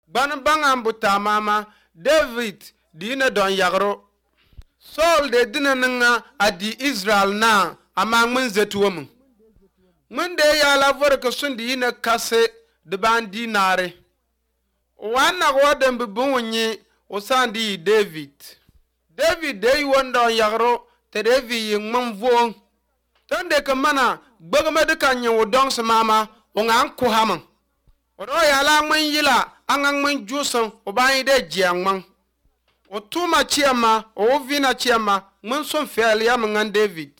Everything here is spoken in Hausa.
ban bangan buta mama David dina don yagro Saul de dina ninga adi Israel na ama ngmin zetuwum ngmin de ya la vorka sundi ina kase de ban dinare wana wadan bubunyi osandi David de wonda yagro te devi ngmin vuong tande ka mana gbagma de kan nyu dong mama o ngan ko hamang o do ya la ngmin yila angang ngmin jusan o ban de jiangmang o tuma chiama o vina chiama ngmin son fel ya ngan David